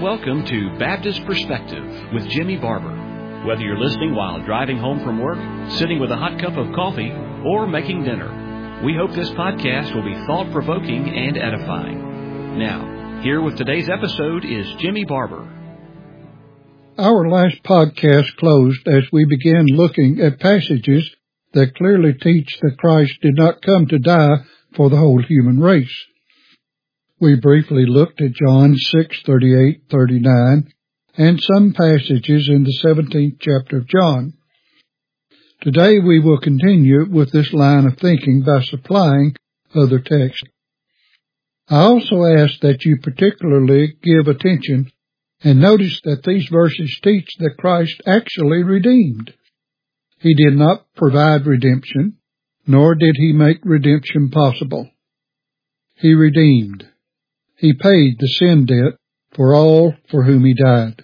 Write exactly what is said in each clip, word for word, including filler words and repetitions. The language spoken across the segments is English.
welcome to Baptist Perspective with Jimmy Barber. Whether you're listening while driving home from work, sitting with a hot cup of coffee, or making dinner, we hope this podcast will be thought-provoking and edifying. Now, here with today's episode is Jimmy Barber. Our last podcast closed as we began looking at passages that clearly teach that Christ did not come to die for the whole human race. We briefly looked at John six thirty-eight thirty-nine and some passages in the seventeenth chapter of John. Today we will continue with this line of thinking by supplying other texts. I also ask that you particularly give attention and notice that these verses teach that Christ actually redeemed. He did not provide redemption, nor did he make redemption possible. He redeemed. He paid the sin debt for all for whom he died.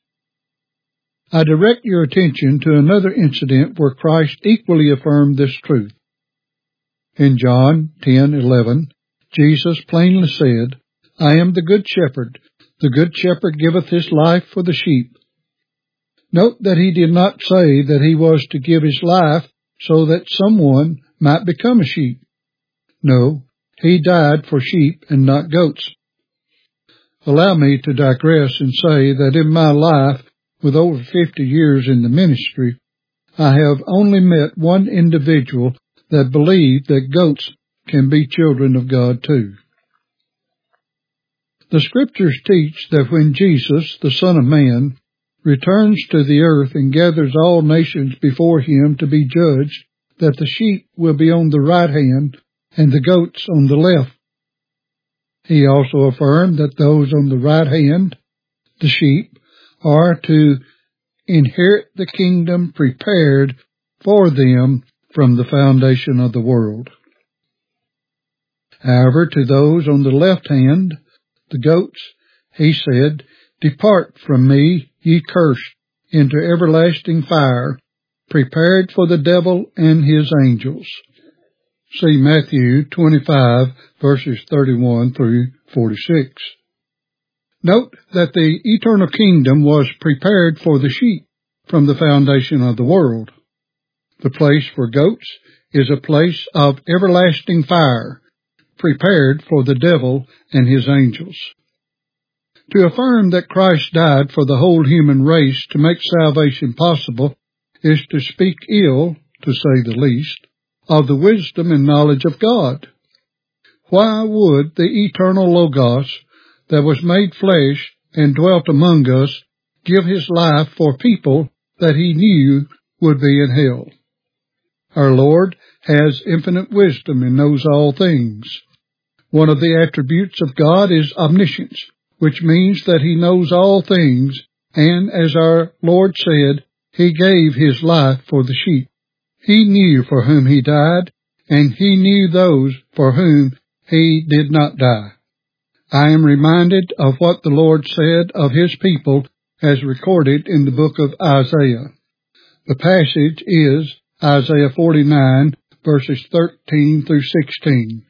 I direct your attention to another incident where Christ equally affirmed this truth. In John ten eleven, Jesus plainly said, "I am the good shepherd. The good shepherd giveth his life for the sheep." Note that he did not say that he was to give his life so that someone might become a sheep. No, he died for sheep and not goats. Allow me to digress and say that in my life, with over fifty years in the ministry, I have only met one individual that believed that goats can be children of God too. The Scriptures teach that when Jesus, the Son of Man, returns to the earth and gathers all nations before him to be judged, that the sheep will be on the right hand and the goats on the left. He also affirmed that those on the right hand, the sheep, are to inherit the kingdom prepared for them from the foundation of the world. However, to those on the left hand, the goats, he said, "Depart from me, ye cursed, into everlasting fire, prepared for the devil and his angels." See Matthew twenty-five, verses thirty-one through forty-six. Note that the eternal kingdom was prepared for the sheep from the foundation of the world. The place for goats is a place of everlasting fire, prepared for the devil and his angels. To affirm that Christ died for the whole human race to make salvation possible is to speak ill, to say the least, of the wisdom and knowledge of God. Why would the eternal Logos that was made flesh and dwelt among us give his life for people that he knew would be in hell? Our Lord has infinite wisdom and knows all things. One of the attributes of God is omniscience, which means that he knows all things, and as our Lord said, he gave his life for the sheep. He knew for whom he died, and he knew those for whom he did not die. I am reminded of what the Lord said of his people as recorded in the book of Isaiah. The passage is Isaiah forty-nine, verses thirteen through sixteen.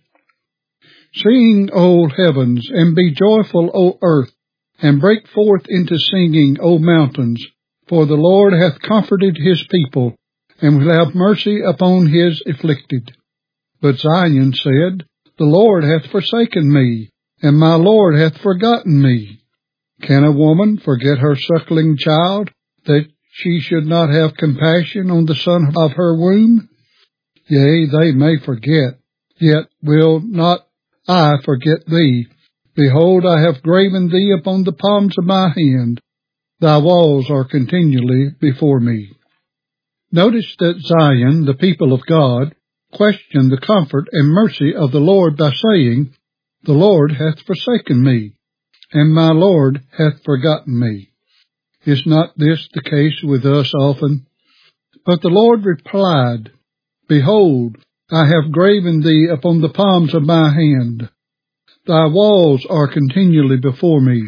"Sing, O heavens, and be joyful, O earth, and break forth into singing, O mountains, for the Lord hath comforted his people, and will have mercy upon his afflicted. But Zion said, The Lord hath forsaken me, and my Lord hath forgotten me. Can a woman forget her suckling child, that she should not have compassion on the son of her womb? Yea, they may forget, yet will not I forget thee. Behold, I have graven thee upon the palms of my hand. Thy walls are continually before me." Notice that Zion, the people of God, questioned the comfort and mercy of the Lord by saying, "The Lord hath forsaken me, and my Lord hath forgotten me." Is not this the case with us often? But the Lord replied, "Behold, I have graven thee upon the palms of my hand. Thy walls are continually before me."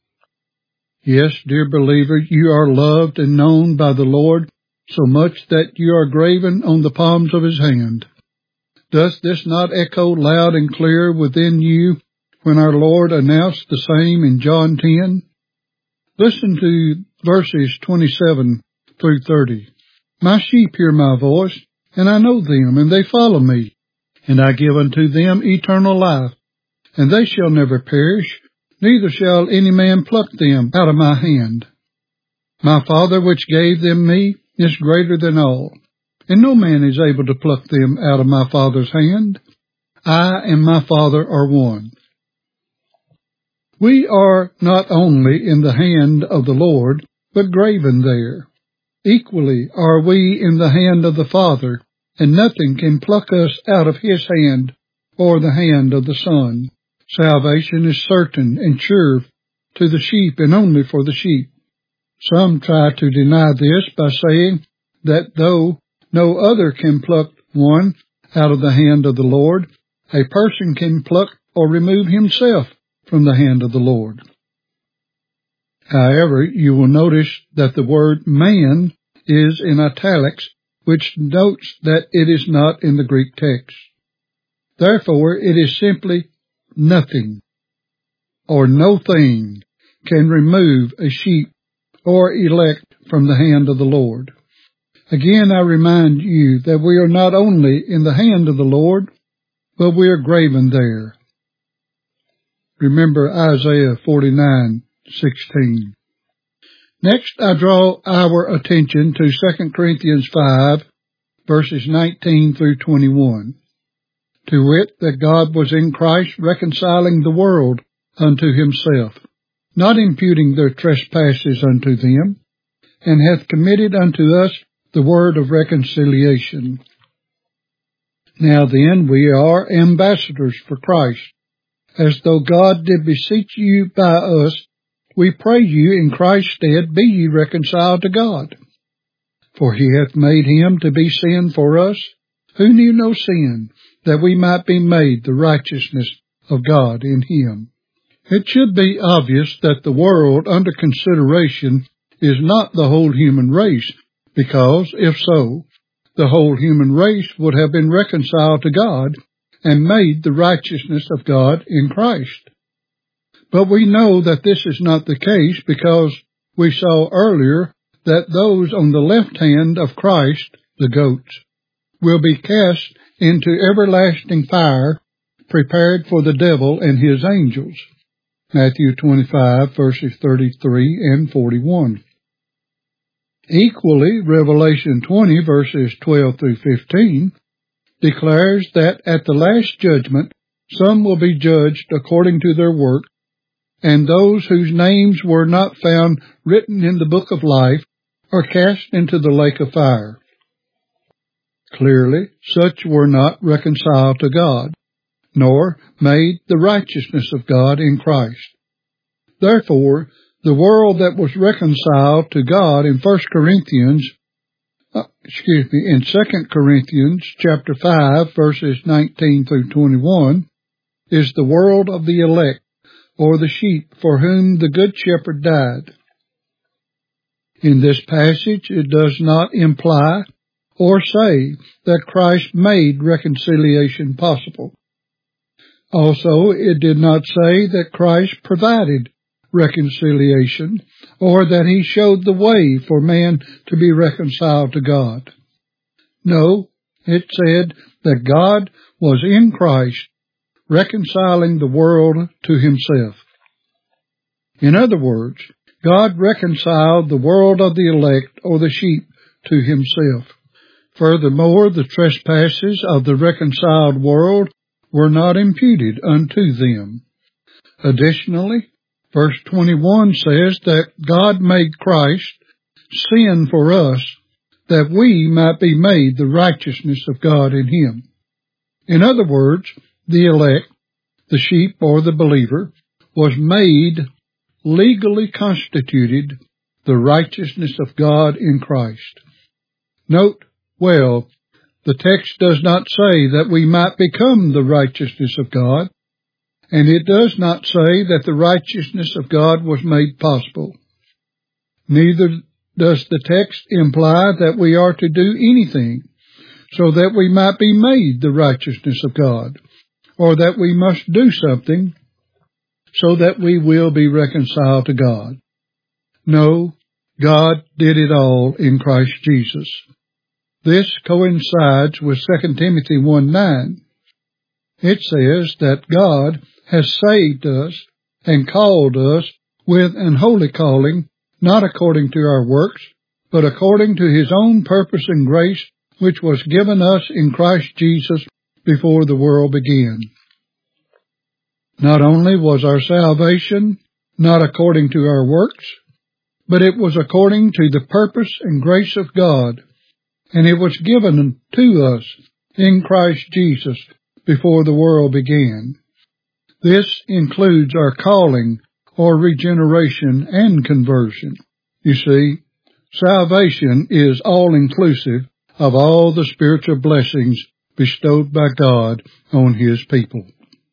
Yes, dear believer, you are loved and known by the Lord so much that you are graven on the palms of his hand. Does this not echo loud and clear within you when our Lord announced the same in John ten? Listen to verses twenty-seven through thirty. My sheep hear my voice, and I know them, and they follow me. And I give unto them eternal life, and they shall never perish, neither shall any man pluck them out of my hand. My Father which gave them me is greater than all, and no man is able to pluck them out of my Father's hand. I and my Father are one. We are not only in the hand of the Lord, but graven there. Equally are we in the hand of the Father, and nothing can pluck us out of his hand or the hand of the Son. Salvation is certain and sure to the sheep and only for the sheep. Some try to deny this by saying that though no other can pluck one out of the hand of the Lord, a person can pluck or remove himself from the hand of the Lord. However, you will notice that the word man is in italics, which notes that it is not in the Greek text. Therefore, it is simply nothing or no thing can remove a sheep or elect from the hand of the Lord. Again, I remind you that we are not only in the hand of the Lord, but we are graven there. Remember Isaiah forty-nine sixteen. Next, I draw our attention to Second Corinthians five, verses nineteen through twenty-one. To wit, that God was in Christ reconciling the world unto himself, not imputing their trespasses unto them, and hath committed unto us the word of reconciliation. Now then, we are ambassadors for Christ. As though God did beseech you by us, we pray you in Christ's stead, be ye reconciled to God. For he hath made him to be sin for us, who knew no sin, that we might be made the righteousness of God in him. It should be obvious that the world under consideration is not the whole human race, because, if so, the whole human race would have been reconciled to God and made the righteousness of God in Christ. But we know that this is not the case because we saw earlier that those on the left hand of Christ, the goats, will be cast into everlasting fire prepared for the devil and his angels. Matthew twenty-five, verses thirty-three and forty-one. Equally, Revelation twenty, verses twelve through fifteen, declares that at the last judgment some will be judged according to their work, and those whose names were not found written in the book of life are cast into the lake of fire. Clearly, such were not reconciled to God, nor made the righteousness of God in Christ. Therefore, the world that was reconciled to God in First Corinthians, uh, excuse me, in Second Corinthians chapter five, verses nineteen through twenty-one, is the world of the elect, or the sheep for whom the Good Shepherd died. In this passage, it does not imply or say that Christ made reconciliation possible. Also, it did not say that Christ provided reconciliation, or that he showed the way for man to be reconciled to God. No, it said that God was in Christ, reconciling the world to himself. In other words, God reconciled the world of the elect, or the sheep, to himself. Furthermore, the trespasses of the reconciled world were not imputed unto them. Additionally, verse twenty-one says that God made Christ sin for us, that we might be made the righteousness of God in him. In other words, the elect, the sheep or the believer, was made, legally constituted, the righteousness of God in Christ. Note well, the text does not say that we might become the righteousness of God, and it does not say that the righteousness of God was made possible. Neither does the text imply that we are to do anything so that we might be made the righteousness of God, or that we must do something so that we will be reconciled to God. No, God did it all in Christ Jesus. This coincides with Second Timothy one nine. It says that God has saved us and called us with an holy calling, not according to our works, but according to His own purpose and grace, which was given us in Christ Jesus before the world began. Not only was our salvation not according to our works, but it was according to the purpose and grace of God, and it was given to us in Christ Jesus before the world began. This includes our calling or regeneration and conversion. You see, salvation is all-inclusive of all the spiritual blessings bestowed by God on His people.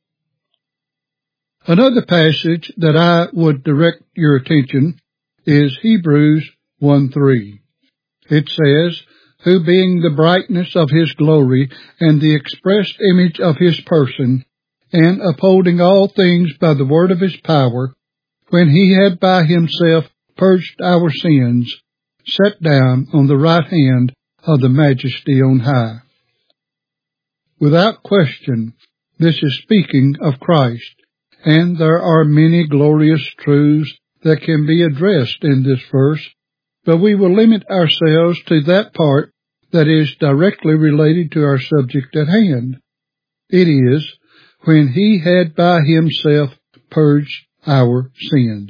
Another passage that I would direct your attention is Hebrews one three. It says, who being the brightness of His glory and the expressed image of His person, and upholding all things by the word of His power, when He had by Himself purged our sins, sat down on the right hand of the Majesty on high. Without question, this is speaking of Christ, and there are many glorious truths that can be addressed in this verse, but we will limit ourselves to that part that is directly related to our subject at hand. It is, when He had by Himself purged our sins.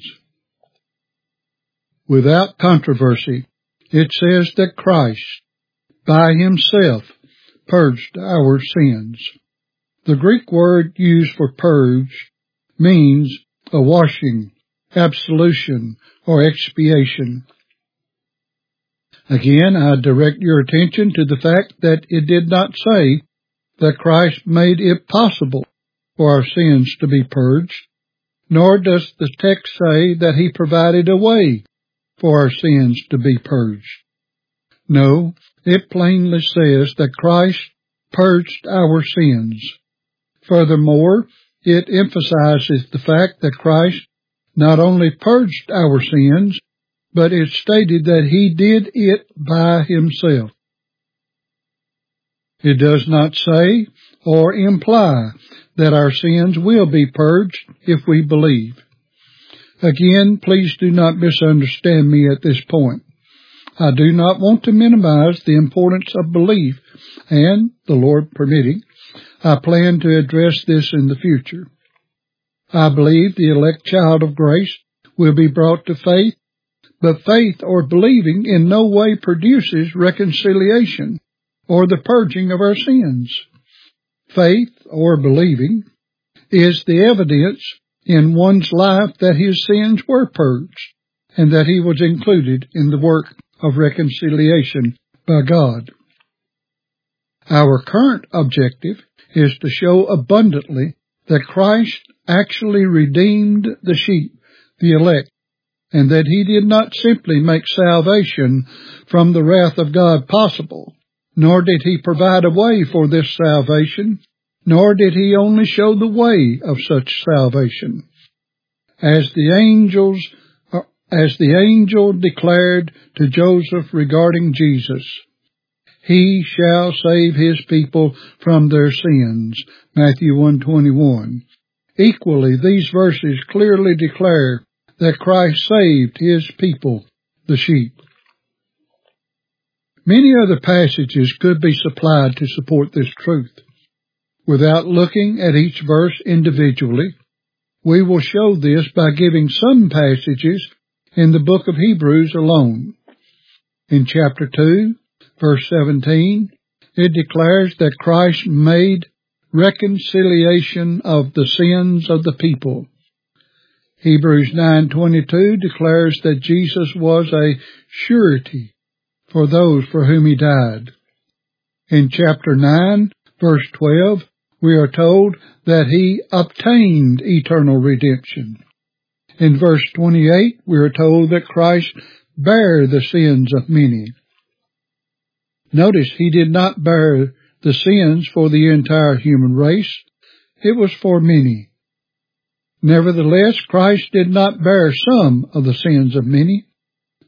Without controversy, it says that Christ, by Himself, purged our sins. The Greek word used for purge means a washing, absolution, or expiation. Again, I direct your attention to the fact that it did not say that Christ made it possible for our sins to be purged, nor does the text say that He provided a way for our sins to be purged. No, it plainly says that Christ purged our sins. Furthermore, it emphasizes the fact that Christ not only purged our sins, but it stated that He did it by Himself. It does not say or imply that our sins will be purged if we believe. Again, please do not misunderstand me at this point. I do not want to minimize the importance of belief, and, the Lord permitting, I plan to address this in the future. I believe the elect child of grace will be brought to faith, but faith or believing in no way produces reconciliation or the purging of our sins. Faith or believing is the evidence in one's life that his sins were purged and that he was included in the work of reconciliation by God. Our current objective is to show abundantly that Christ actually redeemed the sheep, the elect, and that He did not simply make salvation from the wrath of God possible, nor did He provide a way for this salvation, nor did He only show the way of such salvation. As the angels, as the angel declared to Joseph regarding Jesus, He shall save His people from their sins, Matthew one twenty-one. Equally, these verses clearly declare that Christ saved His people, the sheep. Many other passages could be supplied to support this truth. Without looking at each verse individually, we will show this by giving some passages in the book of Hebrews alone. In chapter two, verse seventeen, it declares that Christ made reconciliation of the sins of the people. Hebrews nine twenty-two declares that Jesus was a surety for those for whom He died. In chapter nine, verse twelve, we are told that He obtained eternal redemption. In verse twenty-eight, we are told that Christ bare the sins of many. Notice He did not bear the sins for the entire human race. It was for many. Nevertheless, Christ did not bear some of the sins of many.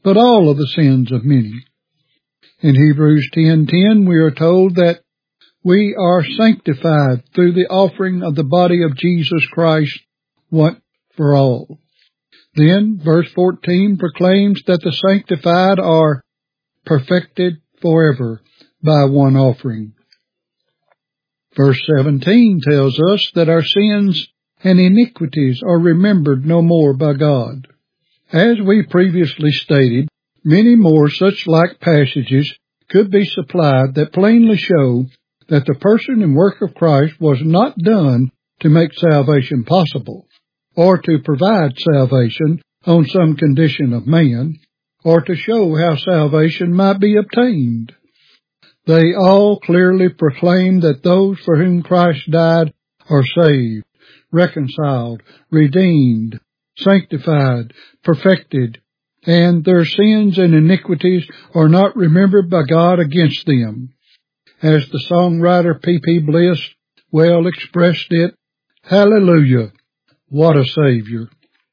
but all of the sins of many. In Hebrews ten ten, we are told that we are sanctified through the offering of the body of Jesus Christ once for all. Then, verse fourteen proclaims that the sanctified are perfected forever by one offering. Verse seventeen tells us that our sins and iniquities are remembered no more by God. As we previously stated, many more such like passages could be supplied that plainly show that the person and work of Christ was not done to make salvation possible, or to provide salvation on some condition of man, or to show how salvation might be obtained. They all clearly proclaim that those for whom Christ died are saved, reconciled, redeemed, sanctified, perfected, and their sins and iniquities are not remembered by God against them. As the songwriter P P Bliss well expressed it, hallelujah, what a Savior.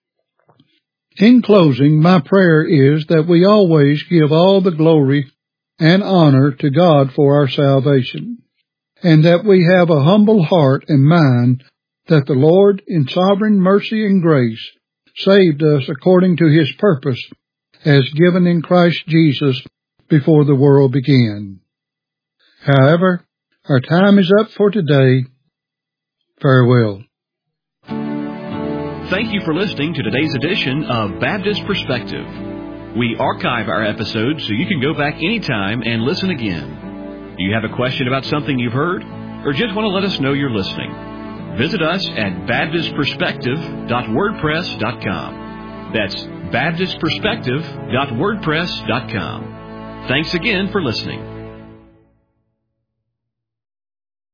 In closing, my prayer is that we always give all the glory and honor to God for our salvation, and that we have a humble heart and mind that the Lord, in sovereign mercy and grace, saved us according to His purpose as given in Christ Jesus before the world began. However, our time is up for today. Farewell. Thank you for listening to today's edition of Baptist Perspective. We archive our episodes so you can go back anytime and listen again. Do you have a question about something you've heard, or just want to let us know you're listening? Visit us at baptist perspective dot wordpress dot com. That's baptist perspective dot wordpress dot com. Thanks again for listening.